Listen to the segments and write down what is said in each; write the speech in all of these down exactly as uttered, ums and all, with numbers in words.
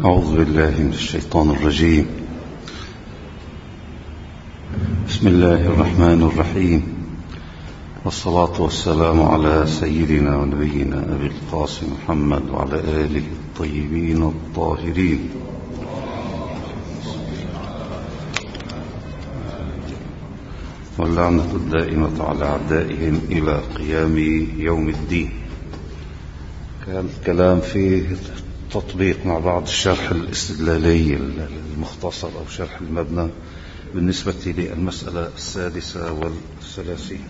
أعوذ بالله من الشيطان الرجيم. بسم الله الرحمن الرحيم، والصلاة والسلام على سيدنا ونبينا أبي القاسم محمد وعلى آله الطيبين الطاهرين. واللعنة الدائمة على أعدائهم إلى قيام يوم الدين. كان الكلام فيه تطبيق مع بعض الشرح الاستدلالي المختصر أو شرح المبنى بالنسبة للمسألة السادسة والثلاثين.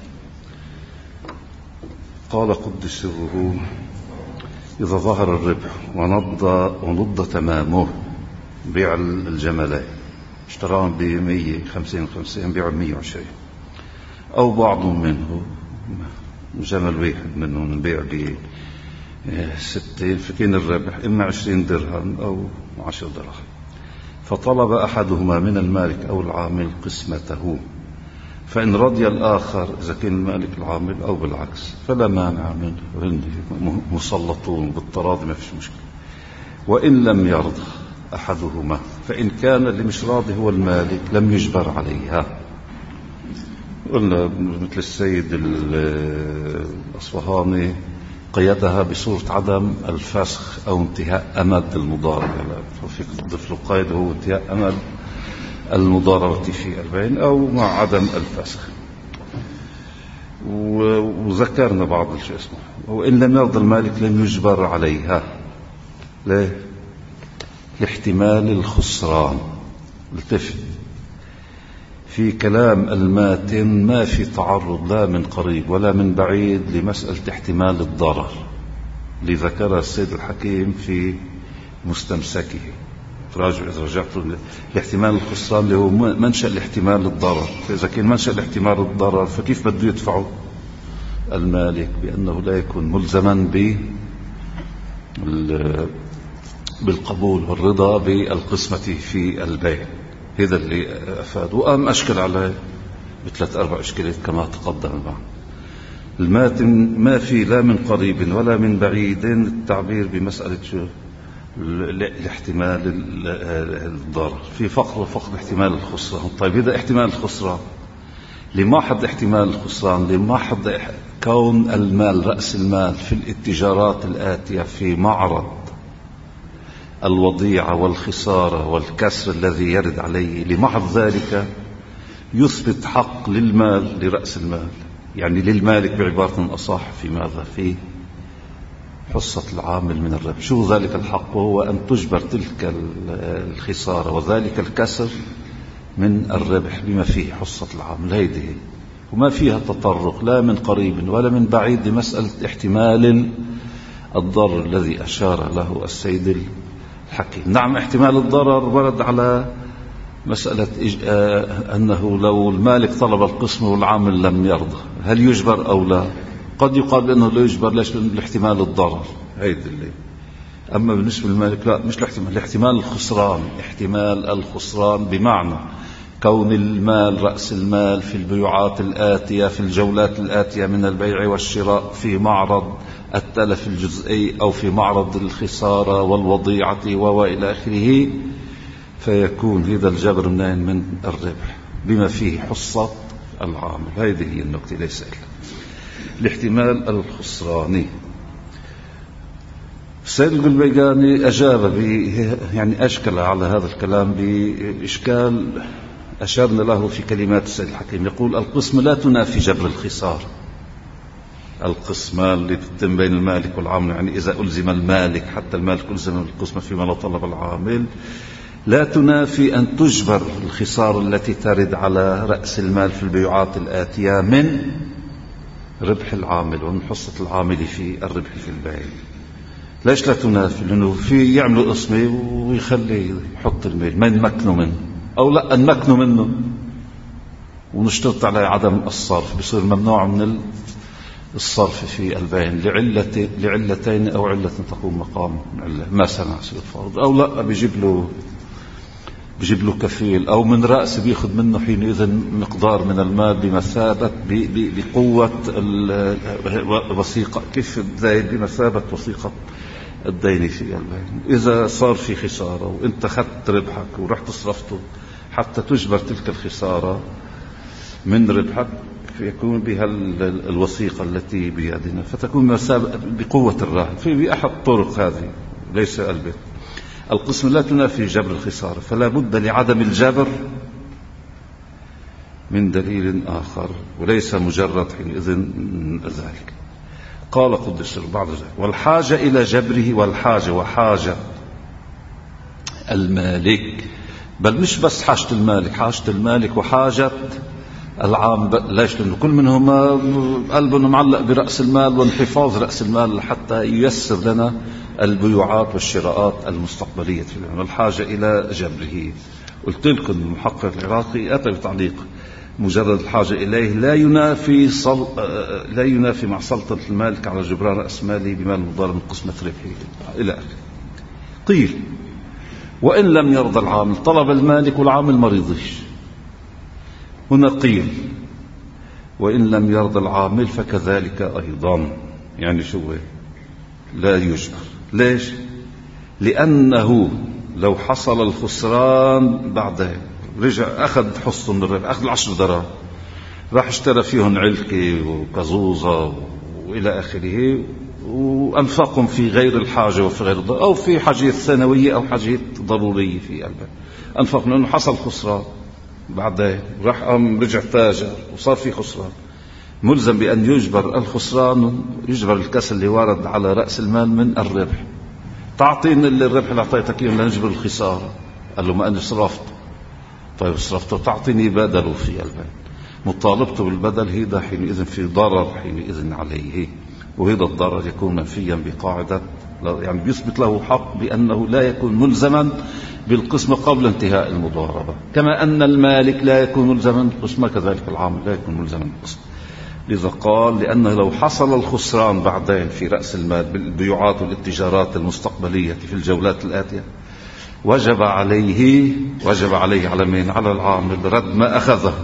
قال قدس سره: إذا ظهر الربح ونض, ونض تمامه بيع الجملين، اشتراهم بمية خمسين وخمسين بيعوا بمية وعشرين، أو بعض منه جمل واحد منهم نبيع ب ستين، فكين الربح إما عشرين درهم أو عشر درهم. فطلب أحدهما من المالك أو العامل قسمته، فإن رضي الآخر إذا كان المالك العامل أو بالعكس فلا مانع منه، مسلطون بالتراضي ما فيش مشكلة. وإن لم يرضى أحدهما فإن كان اللي مش راضي هو المالك لم يجبر عليها. قلنا مثل السيد الأصفهاني قيدها بصورة عدم الفسخ أو انتهاء أمد المضاربة، ففيك تضيف له قيد هو انتهاء أمد المضاربة في البيع أو مع عدم الفسخ. وذكرنا بعض الشيء اسمه وإن لم يرضى المالك لم يجبر عليها. ليه؟ لاحتمال الخسران. التفت في كلام الماتن ما في تعرض لا من قريب ولا من بعيد لمسألة احتمال الضرر اللي ذكرها السيد الحكيم في مستمسكه. تراجع إذا رجعت لاحتمال الخسران اللي هو منشأ لاحتمال الضرر. فإذا كان منشأ لاحتمال الضرر فكيف بده يدفعه المالك؟ بأنه لا يكون ملزما بالقبول والرضا بالقسمة في البيع. هذا اللي أفاد. وقام أشكل عليه بثلاث أربع أشكالات كما تقدم معنا. الماتن ما في لا من قريب ولا من بعيد التعبير بمسألة شو الاحتمال الضرر في فقر فقر احتمال الخسران. طيب إذا احتمال الخسران لما حد احتمال الخسران لما حد كون المال رأس المال في الاتجارات الآتية في معرض الوضيعة والخسارة والكسر الذي يرد عليه، لمحض ذلك يثبت حق للمال لرأس المال، يعني للمالك بعبارة أصح في ماذا؟ في حصة العامل من الربح. شو ذلك الحق؟ وهو أن تجبر تلك الخسارة وذلك الكسر من الربح بما فيه حصة العامل. هيدي وما فيها تطرق لا من قريب ولا من بعيد لمسألة احتمال الضرر الذي أشار له السيد الحكيم. نعم، احتمال الضرر ورد على مسألة أنه لو المالك طلب القسم والعامل لم يرضى هل يجبر أو لا؟ قد يقال أنه لا يجبر. ليش؟ لاحتمال الضرر. هيدا اللي. أما بالنسبة للمالك لا، مش الاحتمال، احتمال الخسران. احتمال الخسران بمعنى كون المال رأس المال في البيوعات الآتية في الجولات الآتية من البيع والشراء في معرض التلف الجزئي أو في معرض الخسارة والوضيعة وإلى آخره، فيكون هذا الجبر منين؟ من الربح بما فيه حصة العامل. هذه هي النقطة، ليس إلا الاحتمال الخسراني. السيد القلبيقاني أجاب يعني أشكل على هذا الكلام بإشكال أشرنا له في كلمات السيد الحكيم. يقول: القسمة لا تنافي جبر الخسارة. القسمة اللي تتم بين المالك والعامل، يعني إذا ألزم المالك حتى المالك ألزم القسمة فيما لا طلب العامل، لا تنافي أن تجبر الخسارة التي ترد على رأس المال في البيوعات الآتية من ربح العامل ومن حصة العامل في الربح في البيع. ليش لا تنافي؟ لأنه في يعملوا قسمة ويخلي يحط المال ما نمكنوا منه، أو لا نمكنوا منه ونشترط عليه عدم الصرف، بصير ممنوع من الصرف في البيع لعلة لعلتين أو علة تقوم مقام علة ما سمع سيد فرض، أو لا بيجيب له بيجيب له كفيل، أو من رأس بيأخذ منه حينئذ مقدار من المال بمثابة بقوة الوثيقة. كيف زايد؟ بمثابة وثيقة الدين في البين. إذا صار في خسارة وإنت خدت ربحك ورحت صرفته حتى تجبر تلك الخسارة من ربحك، فيكون بها الوثيقة التي بيدنا، فتكون بقوة الراهن في بأحد الطرق هذه ليس البيت. القسم لا تنافي جبر الخسارة، فلا بد لعدم الجبر من دليل آخر وليس مجرد حينئذ ذلك. قال قدس بعد ذلك: والحاجة إلى جبره، والحاجة وحاجة المالك، بل مش بس حاجة المالك، حاجة المالك وحاجة العام. ليش؟ لأنه كل منهما قلبه معلق برأس المال وانحفاظ رأس المال حتى ييسر لنا البيوعات والشراءات المستقبلية. الحاجة إلى جبره، قلت لكم المحقق العراقي أتى بتعليق: مجرد الحاجة إليه لا ينافي صل... لا ينافي مع سلطة المالك على جبران رأس ماله بمال مضارب من قسمة ربحه إلى آخره. قيل: وإن لم يرضى العامل طلب المالك والعامل ما رضيش. هنا قيل: وإن لم يرضى العامل فكذلك أيضا. يعني شو لا يجبر. ليش؟ لأنه لو حصل الخسران بعدين رجع أخذ حصته من الربح، أخذ العشر دراهم راح اشترى فيهم علكة وكزوزة وإلى آخره وأنفقهم في غير الحاجة وفي غير الضرورة أو في حاجات ثانوية أو حاجات ضرورية في قلبه، أنفق لأنه حصل خسران بعدين راح قام رجع تاجر وصار في خسران، ملزم بأن يجبر الخسران، يجبر الكسل اللي وارد على رأس المال من الربح. تعطيني الربح اللي أعطيتك إياه لنجبر الخسارة. قال له: ما أنا صرفت. طيب صرفته، تعطيني بدله في البيت. مطالبته بالبدل هيدا حينئذ في ضرر حينئذ عليه، وهذا الضرر يكون منفيا بقاعدة، يعني بيثبت له حق بأنه لا يكون ملزما بالقسمة قبل انتهاء المضاربة، كما أن المالك لا يكون ملزما بالقسمة كذلك العامل لا يكون ملزما بالقسمة. لذا قال: لأنه لو حصل الخسران بعدين في رأس المال بالبيوعات والاتجارات المستقبلية في الجولات الآتية وجب عليه وجب عليه على مين؟ على العامل رد ما أخذه،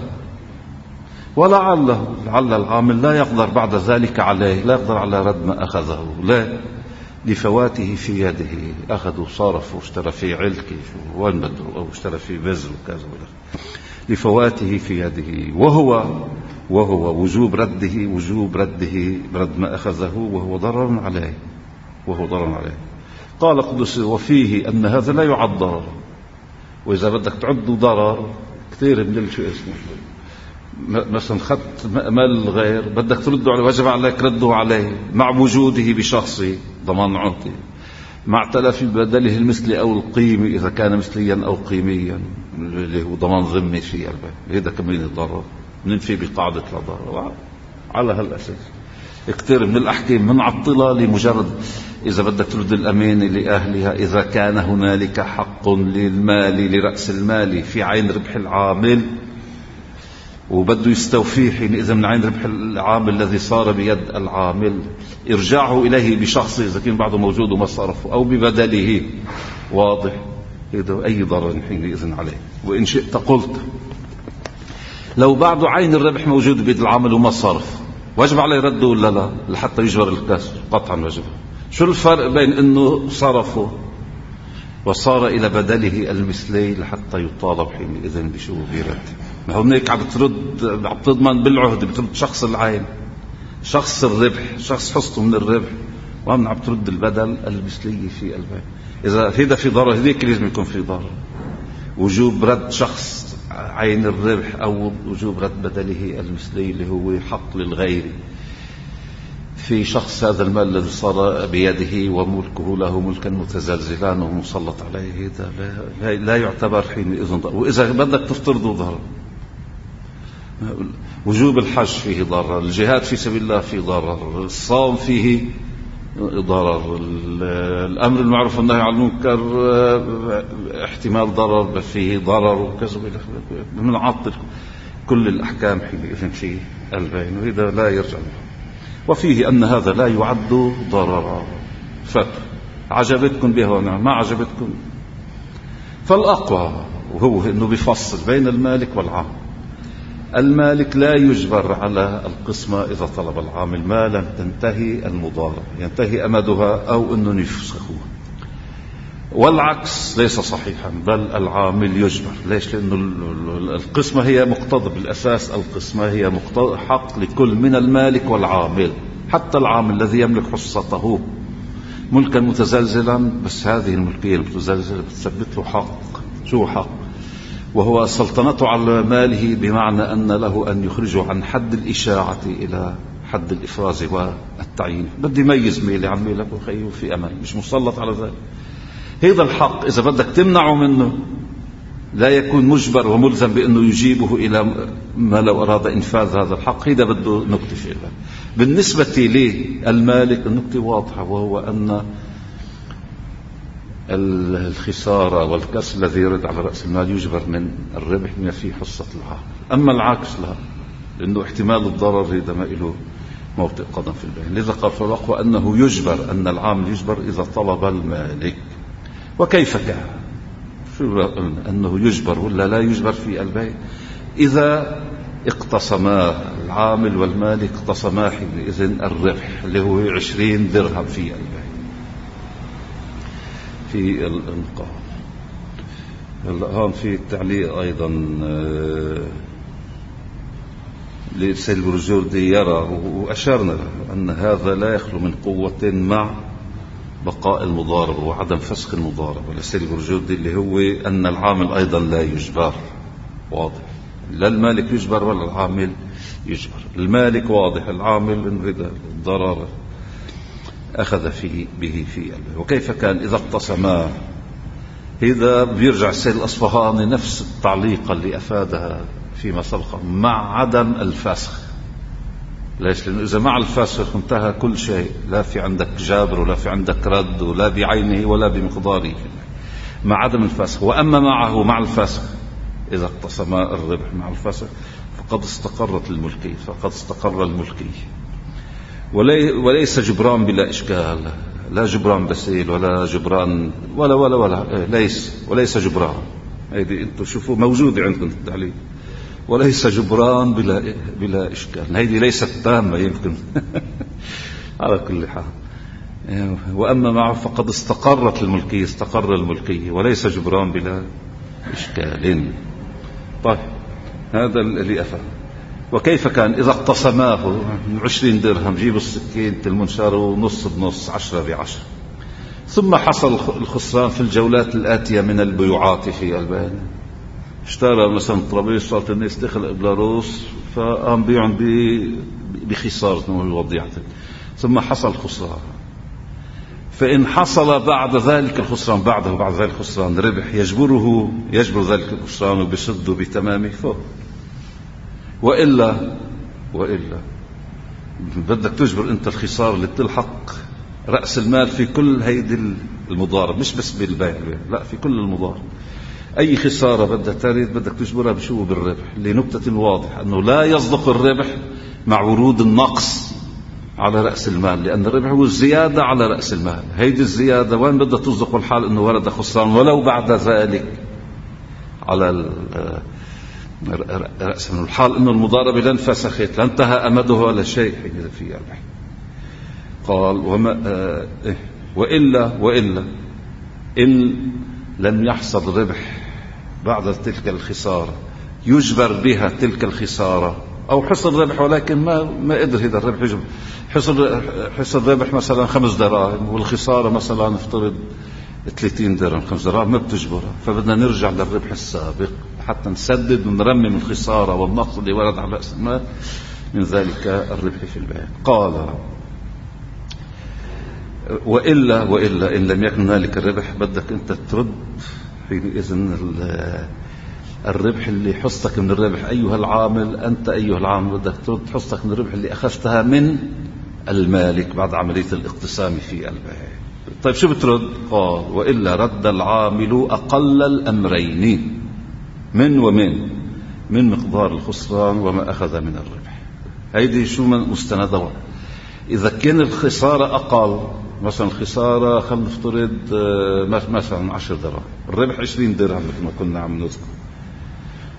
ولعله لعل العامل لا يقدر بعد ذلك عليه، لا يقدر على رد ما أخذه، لا لفواته في يده. أخذ وصرف واشترى فيه علكي وين بده أو اشترى فيه بزر وكذا لفواته في يده، وهو وهو وجوب رده وجوب رده رد ما أخذه وهو ضرر عليه وهو ضرر عليه. قال قدس: وفيه أن هذا لا يعد ضرر. وإذا بدك تعده ضرر كثير من شو اسمه، مثلا خدت مال الغير بدك ترده عليه، وجب عليك رده عليه مع وجوده بشخصه ضمان عهده، مع تلف بدله المثلي أو القيمي إذا كان مثليا أو قيميا اللي هو ضمان ذمي في قلبه. هذا كمان الضرر ننفي بقاعدة لا ضرر. على هالأساس كثير من الأحكام منعطلة لمجرد إذا بدك ترد الأمانة لأهلها إذا كان هنالك حق للمال لرأس المال في عين ربح العامل وبده يستوفيه حينئذ من عين ربح العامل الذي صار بيد العامل، إرجاعه إليه بشخصه إذا كان بعده موجود وما صرفه أو ببدله. واضح؟ هذا أي ضرر حينئذ عليه. وإن شئت قلت لو بعده عين الربح موجود بيد العامل وما صرف واجب عليه رده ولا لا؟ لحتى يجبر الكسر قطعا واجب. شو الفرق بين انه صرفه وصار الى بدله المثلي لحتى يطالب حينئذ بشو برد؟ ما هو هيك عم بترد، عم تضمن بالعهد، بترد شخص العين، شخص الربح، شخص حصته من الربح، وعم عم ترد البدل المثلي في البيع. اذا هذا في ضرر هذيك لازم يكون في ضرر، وجوب رد شخص عين الربح او وجوب رد بدله المثلي اللي هو حق للغير في شخص هذا المال الذي صار بيده وملكه له ملكا متزلزلان ومسلط عليه. هذا لا, لا يعتبر حينئذ ضرر. وإذا بدك تفترضه ضرر، وجوب الحج فيه ضرر، الجهاد في سبيل الله فيه ضرر، الصوم فيه ضرر، الأمر المعروف والنهي عن المنكر احتمال ضرر فيه ضرر وكذا، بنعطل كل الأحكام حينئذ في البين، وإذا لا يرجع له. وفيه أن هذا لا يعد ضررا. فعجبتكم بها ونعم، ما عجبتكم فالأقوى وهو أنه بيفصل بين المالك والعام. المالك لا يجبر على القسمة إذا طلب العامل ما لم تنتهي المضاربة، ينتهي أمدها أو أنه يفسخوها. والعكس ليس صحيحا، بل العامل يجبر. ليش؟ لأنه القسمة هي مقتضى، بالأساس القسمة هي مقتضى حق لكل من المالك والعامل، حتى العامل الذي يملك حصته ملكا متزلزلا، بس هذه الملكية المتزلزلة بتثبت له حق. شو حق؟ وهو سلطنته على ماله، بمعنى أن له أن يخرجه عن حد الإشاعة إلى حد الإفراز والتعيين. بدي يميز ميلي عن ميلك وخيه في أمان، مش مسلط على ذلك. هذا الحق إذا بدك تمنعه منه لا يكون مجبر وملزم بأنه يجيبه إلى ما لو أراد إنفاذ هذا الحق. هذا بده نكتة فيها. بالنسبة للمالك النكتة واضحة، وهو أن الخسارة والكسر الذي يرد على رأس المال يجبر من الربح بما فيه حصة العامل. أما العكس لا، لأنه احتمال الضرر هذا ما له موطئ قدم في البيع. لذا قال فرق وأنه يجبر، أن العامل يجبر إذا طلب المالك. وكيف كان؟ شو أنه يجبر ولا لا يجبر في البيع؟ إذا اقتسما العامل والمالك اقتسما حينئذ الربح اللي هو عشرين درهم في البيع في الانقاذ. هلا هون في التعليق أيضا لسيد البرجوردي يرى، وأشارنا له، أن هذا لا يخلو من قوة مع بقاء المضاربة وعدم فسخ المضاربة. لسيد البرجوردي اللي هو أن العامل أيضا لا يجبر. واضح، لا المالك يجبر ولا العامل يجبر. المالك واضح، العامل إن رد الضرر أخذ فيه به في البيع. وكيف كان إذا اقتسما؟ إذا بيرجع السيد الأصفهاني نفس التعليق اللي أفادها فيما سبق، مع عدم الفسخ. ليش؟ لأنه إذا مع الفسخ انتهى كل شيء، لا في عندك جابر ولا في عندك رد ولا بعينه ولا بمقداره، مع عدم الفسخ. وأما معه مع الفسخ، إذا اقتسما الربح مع الفسخ فقد استقرت الملكية، فقد استقر الملكية. ولي وليس جبران بلا إشكال، لا جبران بسيل ولا جبران ولا ولا ولا ليس وليس جبران. هذه انتم شوفوا موجودة عندكم في التعليم. وليس جبران بلا بلا إشكال، هذه ليست تامة يمكن على كل حال. وأما معه فقد استقرت الملكية، استقر الملكية، وليس جبران بلا إشكال. طيب هذا اللي أفهم. وكيف كان إذا اقتسماه عشرين درهم، جيبوا السكين المنشار ونص بنص، عشرة بعشرة، ثم حصل الخسران في الجولات الآتية من البيوعات في البيع. اشترى مثلا طرابيش، صارت الناس تخلق بلاروس، فقام بيعن بخسارة من الوضيعة، ثم حصل خسران. فإن حصل بعد ذلك الخسران، بعده بعد ذلك الخسران ربح، يجبره يجبر ذلك الخسران وبسده بتمامه فوق. وإلا وإلا بدك تجبر أنت الخسارة اللي بتلحق رأس المال في كل هيدي المضارب، مش بس بالبيع، لا في كل المضارب. أي خسارة بدها ترد بدك تجبرها بشو؟ بالربح. لنكتة واضحة أنه لا يصدق الربح مع ورود النقص على رأس المال، لأن الربح هو الزيادة على رأس المال. هيدي الزيادة وين بدها تصدق؟ الحال أنه ورد خسران ولو بعد ذلك على رأس المال. الحال أنه المضاربة لن فسخت، لا انتهى أمده ولا شيء حين في الربح. قال وما آه إيه وإلا وإلا إن لم يحصل ربح بعد تلك الخسارة يجبر بها تلك الخسارة، أو حصل ربح ولكن ما ما قدر هذا الربح يجبر. حصل حصل ربح مثلا خمس دراهم والخسارة مثلا نفترض ثلاثين درهم، خمس دراهم ما بتجبرها، فبدنا نرجع للربح السابق حتى نسدد ونرمم الخسارة والنقص اللي ورد على رأس المال من ذلك الربح في البيع. قال وإلا وإلا إن لم يكن هنالك الربح بدك أنت ترد حينئذ الربح اللي حصتك من الربح أيها العامل، أنت أيها العامل بدك ترد حصتك من الربح اللي أخذتها من المالك بعد عملية الاقتسام في البيع. طيب شو بترد؟ قال وإلا رد العامل أقل الأمرين من ومن من مقدار الخسران وما أخذ من الربح. هيدي شو من مستندة. إذا كان الخسارة أقل، مثلا الخسارة خلينا نفترض مثلا عشر دراهم، الربح عشرين درهم مثل ما كنا عم نذكر،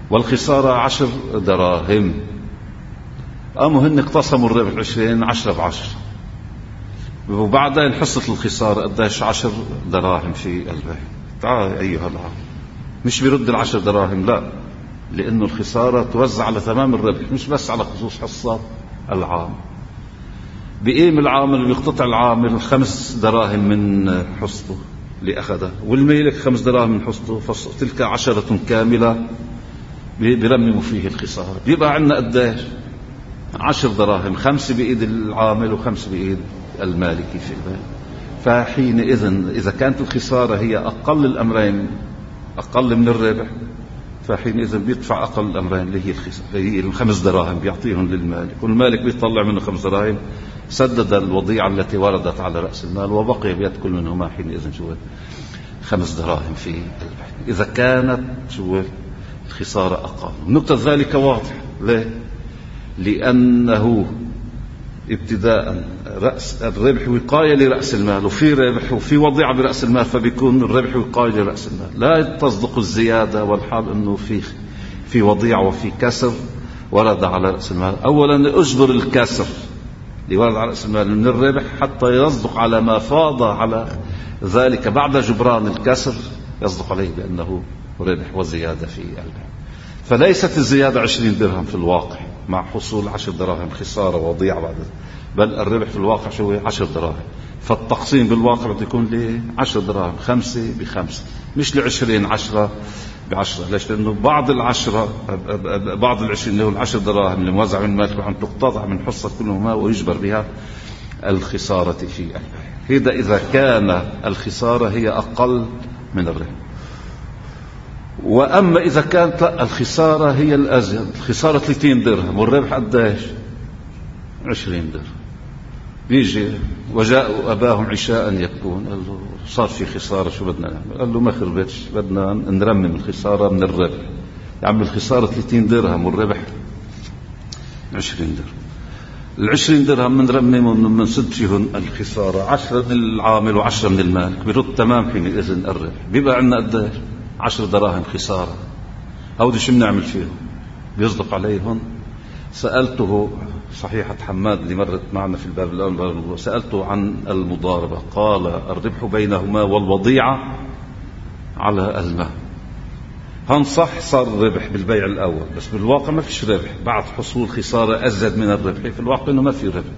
والخسارة عشر دراهم. قاموا هن اقتسموا الربح عشرين، عشرة بعشر، وبعدين حصة الخسارة قديش؟ عشر دراهم في البيع. تعال أيها العام، مش بيرد العشر دراهم، لا، لأنه الخسارة توزع على تمام الربح مش بس على خصوص حصة العام. بقيم العامل ويقتطع العامل خمس دراهم من حصته اللي أخذها، والمالك خمس دراهم من حصته، فتلك عشرة كاملة بيرمموا فيه الخسارة. بيبقى عندنا قديش؟ عشر دراهم، خمسة بإيد العامل وخمسة بإيد المالكي في البيع. فحينئذ إذا كانت الخسارة هي أقل الأمرين، أقل من الربح، فحينئذ بيدفع أقل الأمرين اللي هي الخسارة، اللي هي الخمس دراهم بيعطيهم للمالك، والمالك بيطلع منه خمس دراهم، سدد الوضيعة التي وردت على رأس المال، وبقي بيد كل منهما حينئذ شو خمس دراهم في البيع إذا كانت شو الخسارة أقل. نقطة ذلك واضح. ليه؟ لأنه ابتداء رأس الربح وقاية لرأس المال، وفي ربح وفي وضيعة برأس المال، فبيكون الربح وقاية لرأس المال. لا تصدق الزيادة والحال أنه في في وضيعة وفي كسر ورد على رأس المال. أولا أجبر الكسر اللي ورد على رأس المال من الربح حتى يصدق على ما فاض على ذلك بعد جبران الكسر، يصدق عليه بأنه ربح وزيادة في البيع. فليست الزيادة عشرين درهم في الواقع مع حصول عشر دراهم خسارة وضيعة بعد، بل الربح في الواقع شو عشر دراهم. فالتقسيم بالواقع بده يكون ليه عشر دراهم، خمسة بخمسة، مش لعشرين عشرة بعشرة. ليش؟ لأنه بعض العشرة بعض العشرين اللي هو العشر دراهم اللي موزع من المال عم تقتطع من حصة كلهما ويجبر بها الخسارة في البيع. هذا إذا كان الخسارة هي أقل من الربح. وأما إذا كانت الخسارة هي الأزيد، الخسارة ثلاثين درهم والربح قديش؟ عشرين درهم. بيجي وجاءوا أباهم عشاء يبكون، قال له صار في خسارة، شو بدنا نعمل؟ قال له ما خربتش، بدنا نرمم الخسارة من الربح. يعمل الخسارة ثلاثين درهم والربح عشرين درهم. العشرين درهم من رمم من سد فيهن الخسارة عشرة من العامل وعشرة من المالك، بيرد تمام حينئذ الربح. بيبقى عندنا قديش؟ عشر دراهم خسارة. هودي شو بنعمل فيهم؟ بيصدق عليهم؟ سألته صحيحة حماد اللي مرت معنا في الباب الأول، سألته عن المضاربة، قال الربح بينهما والوضيعة على المال. هن صح صار الربح بالبيع الأول، بس بالواقع ما فيش ربح بعد حصول خسارة أزيد من الربح. في الواقع إنه ما في ربح.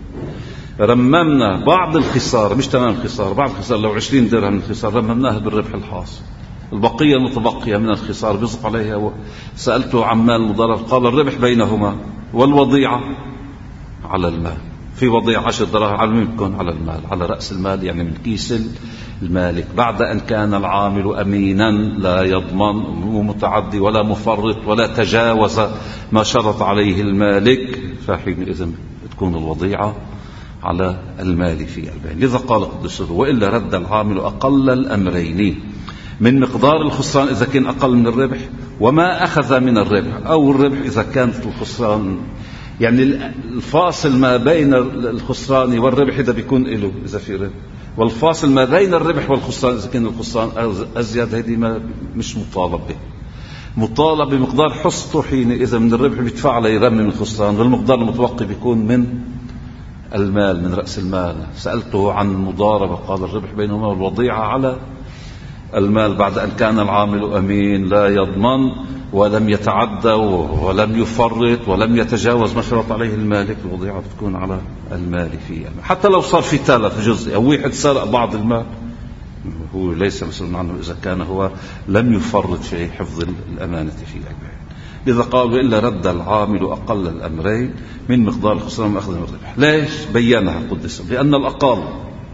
رممنا بعض الخسارة، مش تمام الخسارة، بعض الخسارة لو عشرين درهم الخسارة رممناها بالربح الحاصل، البقية المتبقية من الخسارة بيصدق عليها. سألته عن مال المضاربة، قال الربح بينهما والوضيعة على المال. في وضيعة عشر دراهم على مين بتكون؟ على المال، على رأس المال، يعني من كيس المالك، بعد أن كان العامل أمينا لا يضمن ومتعدي ولا مفرط ولا تجاوز ما شرط عليه المالك، فحينئذ تكون الوضيعة على المال في البيع. لذا قال قدسه وإلا رد العامل أقل الأمرين من مقدار الخسران إذا كان أقل من الربح، وما أخذ من الربح، أو الربح إذا كانت الخسران، يعني الفاصل ما بين الخسران والربح إذا بيكون له إذا في ربح، والفاصل ما بين الربح والخسران إذا كان الخسران أزيد، هذه ما مش مطالب به. مطالب بمقدار حصته حينئذ من الربح بيدفع عليه يرمم الخسران، والمقدار المتوقع بيكون من المال، من رأس المال. سألته عن مضاربة، قال الربح بينهما والوضيعة على المال بعد أن كان العامل أمين لا يضمن ولم يتعدى ولم يفرط ولم يتجاوز ما شرط عليه المالك، الوضيعة بتكون على المال فيه. حتى لو صار في ثالث جزء أو واحد سرق بعض المال، هو ليس مسؤول عنه إذا كان هو لم يفرط في حفظ الأمانة في البيع. لذا قالوا إلا رد العامل أقل الأمرين من مقدار الخسران وأخذ من الربح. ليش بينها قدس؟ لأن الأقل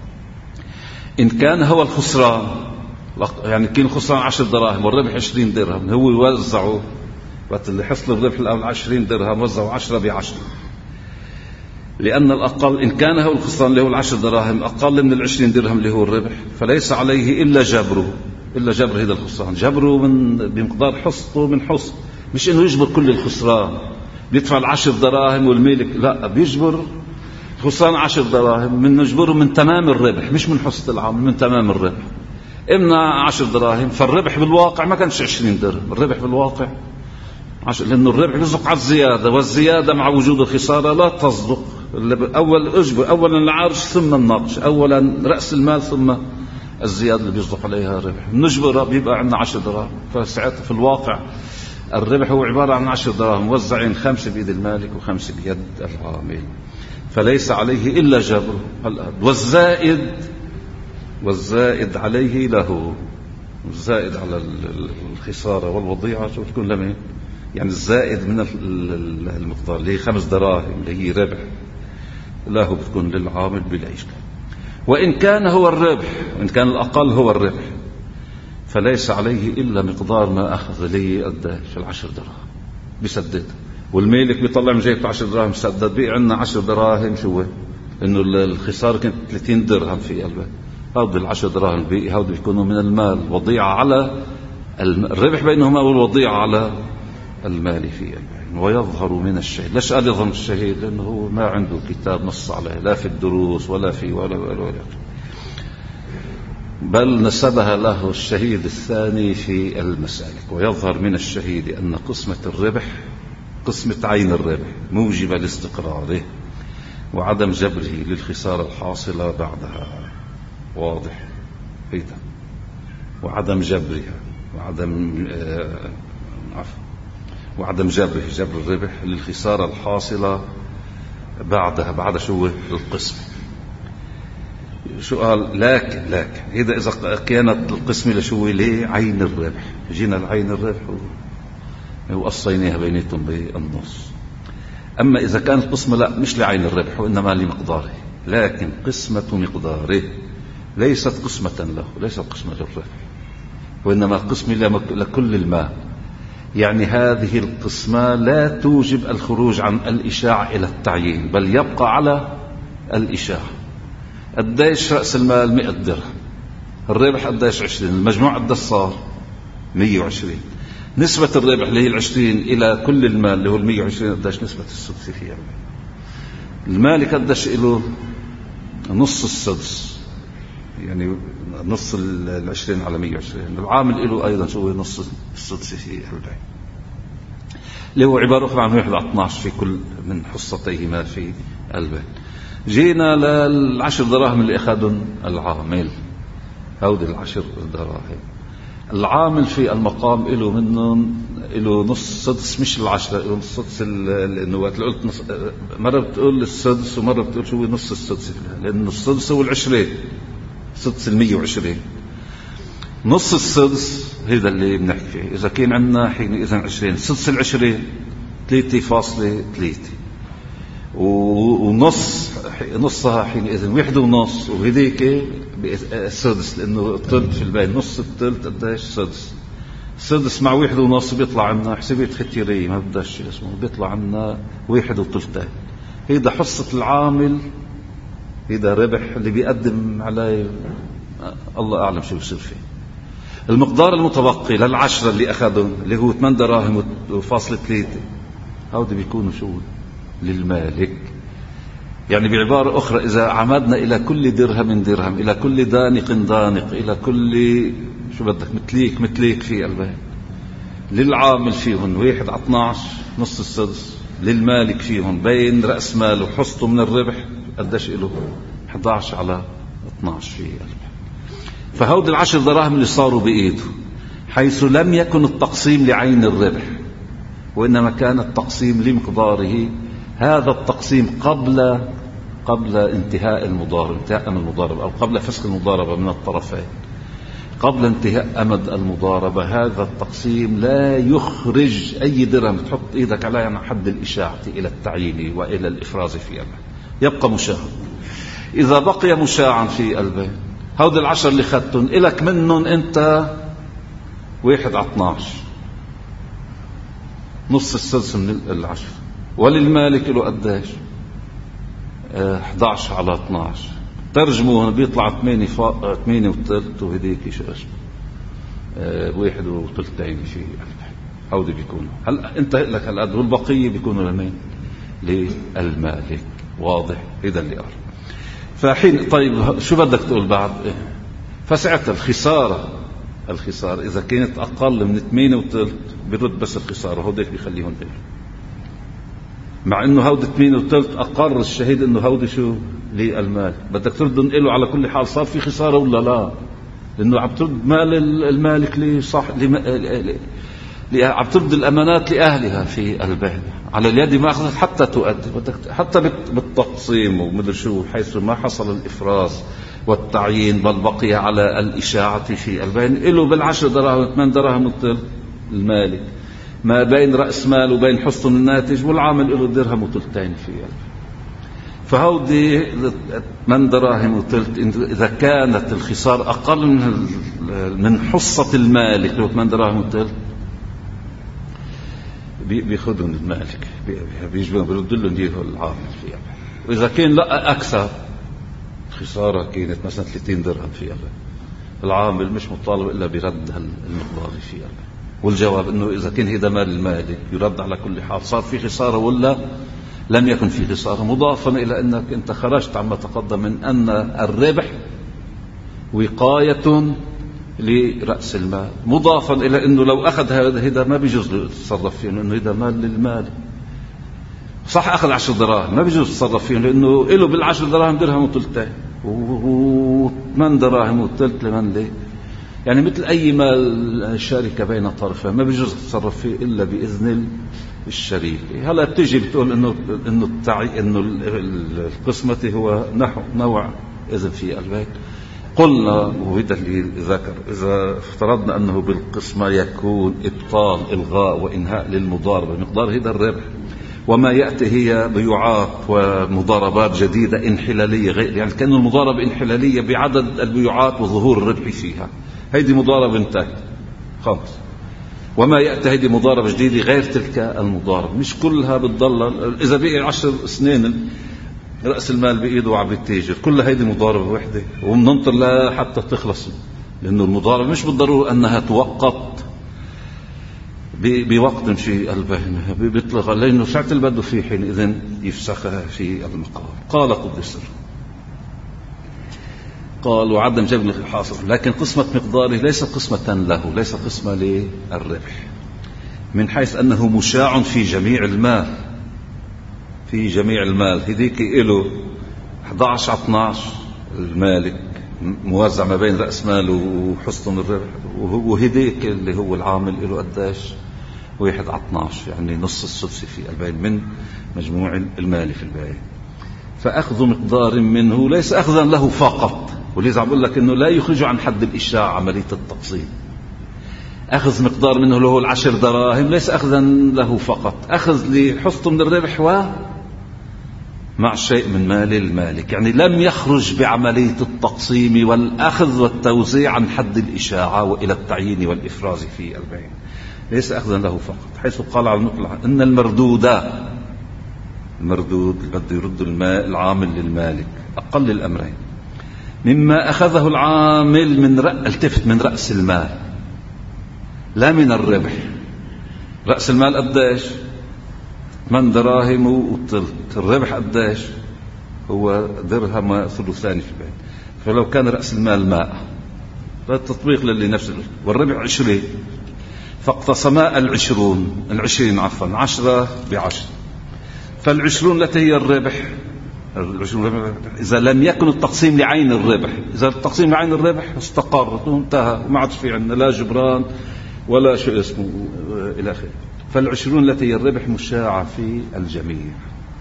إن كان هو الخسران، يعني كان خسران عشر دراهم والربح عشرين درهم، هو يوزعه وقت اللي حصل الربح الأول عشرين درهم وزعوا عشرة بعشرة، لأن الأقل إن كان هو الخسران اللي هو العشر دراهم أقل من العشرين درهم اللي هو الربح، فليس عليه إلا جبره، إلا جبر هذا الخسران، جبره من بمقدار حصته من حصته، مش إنه يجبر كل الخسران بيدفع العشر دراهم والمالك، لا، بيجبر خسران عشر دراهم من نجبره من تمام الربح، مش من حصة العامل، من تمام الربح. إمنا عشر دراهم، فالربح بالواقع ما كانش عشرين درهم، الربح بالواقع لأنه الربح بيصدق على الزيادة، والزيادة مع وجود الخسارة لا تصدق. أول أجبر أولا العرش ثم النقش، أولا رأس المال ثم الزيادة اللي بيصدق عليها الربح. نجبر بيبقى عندنا عشر دراهم، فساعتها في الواقع الربح هو عبارة عن عشر دراهم موزعين، خمسة بيد المالك وخمسة بيد العامل، فليس عليه إلا جبره. والزائد والزائد عليه له، الزائد على الخسارة والوضيعة شو تكون لمين؟ يعني الزائد من المقدار اللي هي خمس دراهم اللي هي ربح له بتكون للعامل بلا إشكال. وإن كان هو الربح، وإن كان الأقل هو الربح، فليس عليه إلا مقدار ما أخذ لي قديش العشر دراهم بسدد، والمالك بيطلع من جيبته عشر دراهم سدد، بقي عندنا عشر دراهم شو إنه الخسارة كانت ثلاثين درهم في قلبه، هذا العشر دراهم بقي هذا بيكونوا من المال وضيعة على الربح بينهما، والوضيعة على المال في قلبه. ويظهر من الشهيد. ليش قال يظهر من الشهيد؟ لأنه هو ما عنده كتاب نص عليه لا في الدروس ولا في ولا ولا, ولا. بل نسبها له الشهيد الثاني في المسالك. ويظهر من الشهيد أن قسمة الربح قسمة عين الربح موجبة لاستقراره وعدم جبره للخسارة الحاصلة بعدها. واضح هيدا. وعدم جبرها وعدم آه عفوا وعدم جبره جبر الربح للخسارة الحاصلة بعدها بعد شو القسم. شو قال؟ لكن لكن إذا إذا كانت القسمة لشو ليه عين الربح، جينا العين الربح وقصيناها بيناتهم بالنص. أما إذا كانت القسمة لا مش لعين الربح وإنما لمقداره، لكن قسمة مقداره ليست قسمة له، ليست قسمة للربح، وإنما قسمة لكل المال. يعني هذه القسمة لا توجب الخروج عن الإشاعة إلى التعيين، بل يبقى على الإشاعة. قديش رأس المال؟ مئة درهم. الربح قديش؟ عشرين. المجموع قديش صار؟ مية وعشرين. نسبة الربح اللي هي العشرين إلى كل المال اللي هو المية وعشرين قديش نسبة السدس فيها؟ المالك قديش له؟ نص السدس، يعني نص العشرين على مية وعشرين. العامل له أيضا شو نص السدس في البيع، اللي هو عبارة أخرى عن واحد على اثناشر في كل من حصتيهما في البيع. جينا للعشر دراهم اللي أخذهم العامل، هودي العشر دراهم العامل في المقام له منهم له نص سدس، مش العشرة، له نص سدس. لأنه وقت قلت نص مرة بتقول السدس ومرة بتقول شو نص السدس، لأن السدس هو العشرين، سدس المية وعشرين. نص السدس هذا اللي بنحكي فيه. إذا كان عندنا حين إذا عشرين، سدس العشرين ثلاثة فاصلة ثلاثة، ونص نصها حينئذ واحد ونص، وهديك السدس لأنه الثلث في البين، نص الثلث قديش؟ سدس. سدس مع واحد ونص بيطلع عنا حسابات ختيرية ما بداش اسمه، بيطلع عنا واحد وثلثين. هيدا حصة العامل، هيدا ربح اللي بيقدم عليه الله أعلم شو بيصير فيه. المقدار المتبقي للعشرة اللي أخذهم اللي هو ثمان دراهم وفاصلة ثلاثة، هودي بيكونوا شو للمالك. يعني بعبارة أخرى إذا عمدنا إلى كل درهم درهم، إلى كل دانق دانق، إلى كل شو بدك متليك متليك في البيع، للعامل فيهم واحد على اثناشر نص السدس، للمالك فيهم بين رأس ماله وحصته من الربح قديش له؟ أحد عشر على اثناشر في البيع. فهود العشر دراهم اللي صاروا بإيده، حيث لم يكن التقسيم لعين الربح وإنما كان التقسيم لمقداره. هذا التقسيم قبل قبل انتهاء المضاربة، انتهاء أمد المضاربة أو قبل فسخ المضاربة من الطرفين، قبل انتهاء أمد المضاربة. هذا التقسيم لا يخرج أي درهم تحط إيدك عليه عن حد الإشاعة إلى التعيين وإلى الإفراز في البيع، يبقى مشاع. إذا بقي مشاعا في البيع، هود العشر اللي خدتهم إلك منهم أنت واحد على اثناشر، نص السدس من العشر، وللمالك له قديش؟ احد عشر على اثناشر. ترجموه بيطلع ثمانية فا... ثمانية وثلث، وهديك شو اسمه اه... واحد وثلثين في هودي بيكونوا. هلا انت لك هالقد، والبقيه بيكونوا لمين؟ للمالك. واضح؟ هذا اللي قال. فحين طيب شو بدك تقول بعد؟ فساعتها الخساره الخسارة. إذا كانت أقل من ثمانية وثلث بيرد بس الخسارة، هوديك بيخليهم إله، مع إنه هودي ثمانية وثلث أقر الشهيد إنه هودي شو للمال، بدك تردن إله على كل حال. صار في خسارة ولا لا؟ لأنه عم ترد مال المالك لصح لم... ل... عم ترد الأمانات لأهلها في البيت على اليد ما أخذت حتى تؤدي، بدك حتى بالتقسيم ومدر شو، حيث ما حصل الإفراز والتعيين بل بقي على الإشاعة في البين، إله بالعشر دراهم ثمان دراهم مثل المالك، ما بين رأس مال وبين حصن الناتج، والعامل له درهم وثلثين في البين. فهودي ثمان دراهم وثلث إذا كانت الخسارة أقل من من حصة المالك له ثمان دراهم وثلث بياخذهم المالك، بيجبرهم بيرد لهم اياه العامل في البين. وإذا كان لا أكثر خسارة كانت مثلا ثلاثين درهم في البين، العامل مش مطالب إلا برد المقدار في البين. والجواب إنه إذا كان هذا مال المالك يرد على كل حال، صار في خسارة ولا لم يكن في خسارة، مضافا إلى أنك أنت خرجت عما تقدم من أن الربح وقاية لرأس المال، مضافا إلى أنه لو أخذ هذا ما بيجوز له يتصرف فيه، لأنه هذا مال للمال. صح أخذ عشر دراهم ما بيجوز يتصرف فيه، لأنه إله بالعشر دراهم درهم وثلثين وثمان دراهم وثلث لمن ليه، يعني مثل أي مال شركة بين طرفين ما بيجوز يتصرف فيه إلا بإذن الشريك. هلا بتيجي بتقول إنه إنه التعي إنه القسمة هو نحو نوع إذن في البيت. قلنا وهذا اللي ذكر، إذا افترضنا أنه بالقسمة يكون إبطال إلغاء وإنهاء للمضاربة مقدار هذا الربح، وما يأتي هي بيوعات ومضاربات جديدة انحلالية غير، يعني كأن المضاربة انحلالية بعدد البيوعات وظهور الربح فيها، هيدي مضاربة انتهت خلص. وما يأتي هيدي مضاربة جديدة غير تلك المضاربة، مش كلها بتضل. إذا بقي عشر سنين رأس المال بإيده وعم بيتاجر، كلها هيدي مضاربة واحدة ومننطر لها حتى تخلص، لأنه المضاربة مش بالضرورة أنها توقت بوقت في البهم، بيطلق لأنه ساعة اللي بده فيه حين إذن يفسخها في المقام. قال قدس قال وعدم جبل الحاصل، لكن قسمة مقداره ليس قسمة له، ليس قسمة للربح، من حيث أنه مشاع في جميع المال، في جميع المال. هذيك إله أحد عشر على اثني عشر المالك موزع ما بين رأس مال وحصن الربح، وهذيك اللي هو العامل له قداش واحد على اثني عشر، يعني نص السدس في البين من مجموع المال في البيع. فأخذ مقدار منه ليس أخذا له فقط، ولذا عم بقول لك إنه لا يخرج عن حد الإشاعة عملية التقسيم. أخذ مقدار منه له العشر دراهم ليس أخذا له فقط، أخذ لحصته من الربح و مع شيء من مال المالك، يعني لم يخرج بعملية التقسيم والأخذ والتوزيع عن حد الإشاعة وإلى التعيين والإفراز في البيع، ليس أخذا له فقط. حيث قال على المطلع إن المردودات، المردود اللي بده يرد الماء العامل للمالك أقل الأمرين مما أخذه العامل من رأ... التفت من رأس المال لا من الربح. رأس المال قديش؟ من دراهم وثلث، الربح قديش؟ هو درهم ثلثان في البيت. فلو كان رأس المال ماء فالتطبيق للي نفسه، والربح عشرين، فاقتسما العشرون العشرين عفوا عشرة بعشر، فالعشرون التي هي الربح، العشرون إذا لم يكن التقسيم لعين الربح، إذا التقسيم لعين الربح استقر وانتهى وما عاد في عندنا لا جبران ولا شيء اسمه إلى آخره. فالعشرون التي هي الربح مشاعة في الجميع،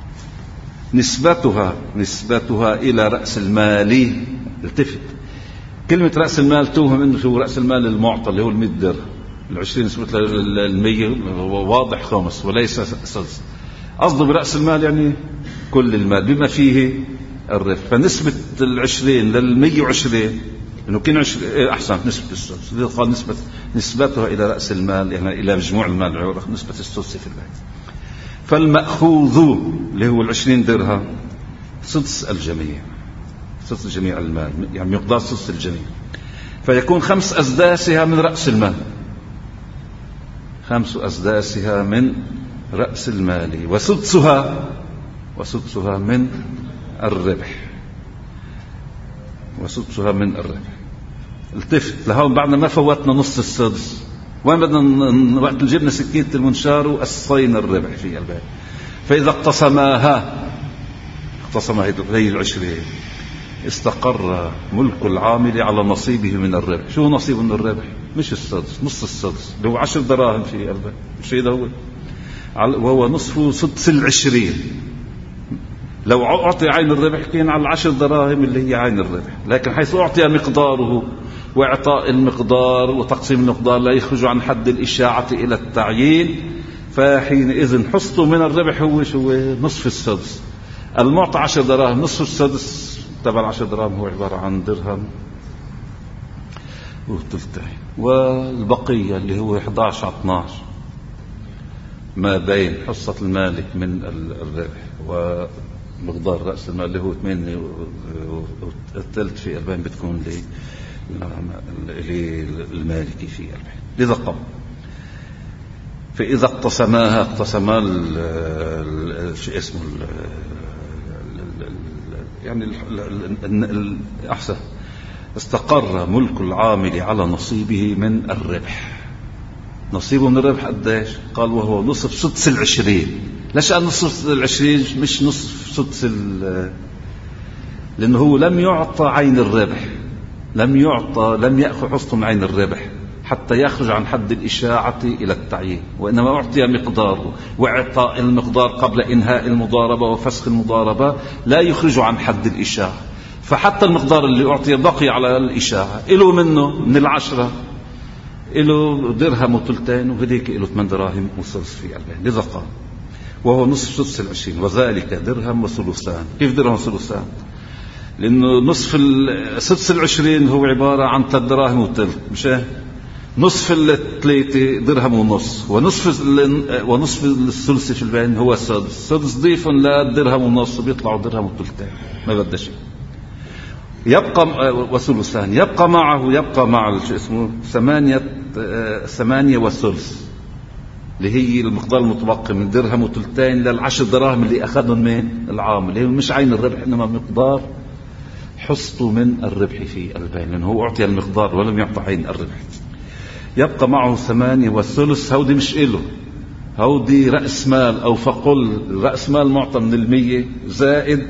نسبتها نسبتها إلى رأس المال. التفت كلمة رأس المال توهم إنه هو رأس المال المعطى اللي هو المئة درهم، العشرين نسبة للمية واضح خمس وليس سدس. قصده برأس المال يعني كل المال بما فيه الربح. فنسبة العشرين للمية وعشرين إنه كان أحسن نسبة السدس، إذا قال نسبة نسبتها إلى رأس المال يعني إلى مجموع المال نسبة السدس في البيت. فالمأخوذ اللي هو العشرين درهم سدس الجميع، سدس جميع المال، يعني مقدار سدس الجميع. فيكون خمس أسداسها من رأس المال، خمس أسداسها من رأس المال، وسدسها وسدسها من الربح، وسدسها من الربح. التفت لهون بعدنا ما فوتنا نص السدس، وين بدنا وقت جبنا سكينة المنشار وقصينا الربح في البيع. فإذا اقتسماها اقتسم هي العشرين استقر ملك العامل على نصيبه من الربح. شو نصيبه من الربح؟ مش السدس، نص السدس اللي هو عشر دراهم في البيع، مش هذا هو، وهو نصفه سدس العشرين. لو أعطي عين الربح كان على العشر دراهم اللي هي عين الربح، لكن حيث أعطي مقداره، وإعطاء المقدار وتقسيم المقدار لا يخرج عن حد الإشاعة إلى التعيين، فحينئذ حصته من الربح هو شو؟ نصف السدس. المعطى عشر دراهم، نصف السدس تبع العشر دراهم هو عبارة عن درهم وثلثين، والبقية اللي هو إحدى عشر على اثني عشر ما بين حصة المالك من الربح ومقدار رأس المال اللي هو ثمانية والثلث في البين بتكون للمالكي في البين. لذا قام فإذا اقتسماها اقتسما شو اسمه يعني الأحسن استقر ملك العامل على نصيبه من الربح. نصيبه من الربح قديش؟ قال وهو نصف سدس العشرين. ليش قال نصف العشرين مش نصف سدس؟ لأنه هو لم يعطى عين الربح، لم يعطى لم يأخذ حصته من عين الربح حتى يخرج عن حد الإشاعة إلى التعيين، وإنما أعطي مقداره، وإعطاء المقدار قبل إنهاء المضاربة وفسخ المضاربة لا يخرج عن حد الإشاعة. فحتى المقدار اللي أعطي بقي على الإشاعة، إله منه من العشرة إله درهم وثلثين، وهذيك إله ثمان دراهم وثلث في البين. لذا قال وهو نصف سدس العشرين، وذلك درهم وثلثان. كيف درهم وثلثان؟ لأنه نصف السدس العشرين هو عبارة عن ثلاث دراهم وثلث، مش نصف الثلاثة درهم ونص، ونصف ونصف الثلث في البين هو السدس. السدس ضيف للدرهم ونص بيطلعوا درهم وثلثين، ما بدها شيء. يبقى وثلثان، يبقى معه يبقى مع شو اسمه ثمانية ثمانية وثلث اللي هي المقدار المتبقي من درهم وثلثين للعشر دراهم اللي أخذهم من العامل، اللي هي مش عين الربح إنما مقدار حصته من الربح في البين، لأنه هو أعطي المقدار ولم يعطى عين الربح. يبقى معه ثمانية والثلث. هودي مش إله، هودي رأس مال، أو فقل رأس مال معطى من المية زائد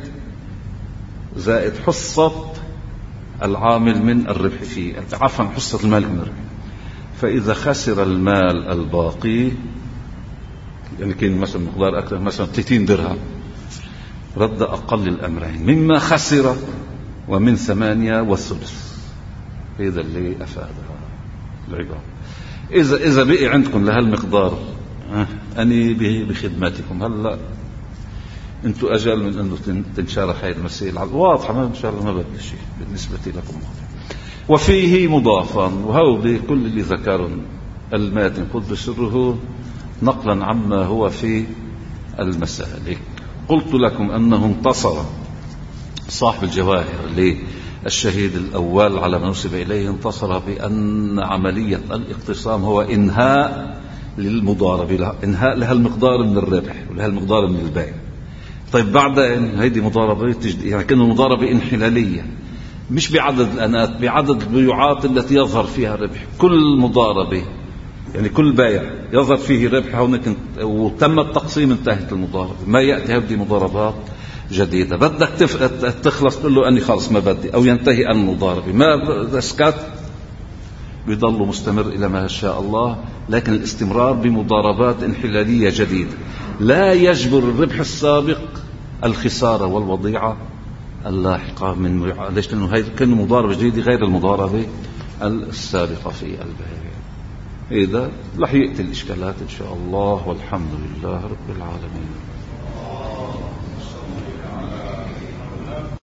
زائد حصة العامل من الربح في عفوا حصة المال من الربح. فإذا خسر المال الباقي، يعني كان مثلا مقدار أكثر مثلا ثلاثين درهم، رد أقل الأمرين مما خسر ومن ثمانية والثلث. هذا اللي أفادها العبارة. إذا إذا بقي عندكم لهالمقدار أني بخدمتكم. هلا أنتم أجل من أنه تنشرح هاي المسائل واضحة، ما إن شاء الله ما بدي شيء بالنسبة لكم. وفيه مضافا، وهو كل اللي ذكرون الماتن قد بسره نقلا عما هو في المسالك. قلت لكم أنه انتصر صاحب الجواهر للشهيد الأول على ما نسب إليه، انتصر بأن عملية الاقتسام هو إنهاء للمضاربة، إنهاء لها المقدار من الربح ولها المقدار من البيع. طيب بعدين هيدي مضاربة يعني كأنه مضاربة انحلالية، مش بعدد الأنات، بعدد البيوعات التي يظهر فيها ربح. كل مضاربة يعني كل بيع يظهر فيه ربح هونك وتم التقسيم انتهت المضاربة، ما يأتي هذه مضاربات جديدة. بدك تخلص تقول له أني خلص ما بدي، أو ينتهي المضاربة، ما اسكت بيضل مستمر إلى ما شاء الله. لكن الاستمرار بمضاربات انحلالية جديدة لا يجبر الربح السابق الخسارة والوضيعة اللاحقة من ليش؟ لأنه هاي كل مضاربة جديدة غير المضاربة السابقة في البيع. إذا رح يأتي الإشكالات إن شاء الله، والحمد لله رب العالمين.